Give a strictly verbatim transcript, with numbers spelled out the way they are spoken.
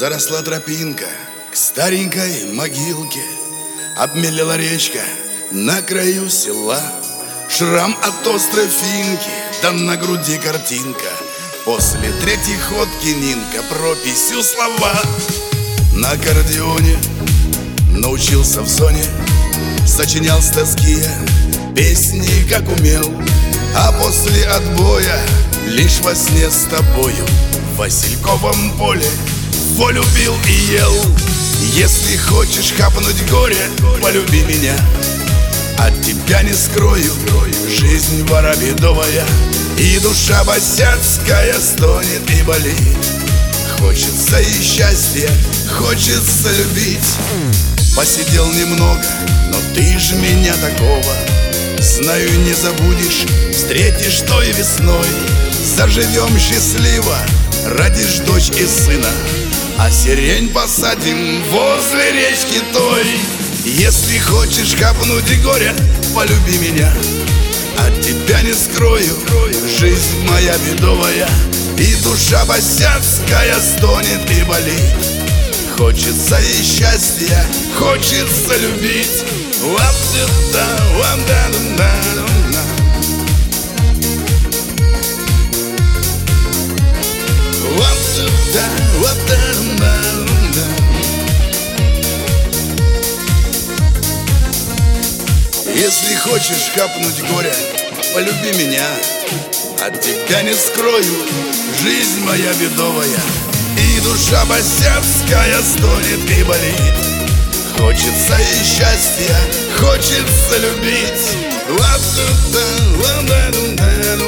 Заросла тропинка к старенькой могилке, обмелела речка на краю села. Шрам от острой финки, да на груди картинка. После третьей ходки Нинка прописью слова. На аккордеоне научился в зоне, сочинял с тоски песни, как умел. А после отбоя лишь во сне с тобою в Васильковом поле волю пил и ел. Если хочешь хапнуть горе, полюби меня, от тебя не скрою. Жизнь воробедовая, и душа босяцкая стонет и болит. Хочется и счастья, хочется любить. Посидел немного, но ты ж меня такого, знаю, не забудешь, встретишь той весной. Заживем счастливо, родишь дочь и сына, а сирень посадим возле речки той. Если хочешь капнуть горя, полюби меня, от тебя не скрою. Жизнь моя бедовая, и душа босяцкая стонет и болит. Хочется и счастья, хочется любить. Если хочешь капнуть горя, полюби меня, от тебя не скрою. Жизнь моя бедовая, и душа босяцкая стонет и болит. Хочется и счастья, хочется любить.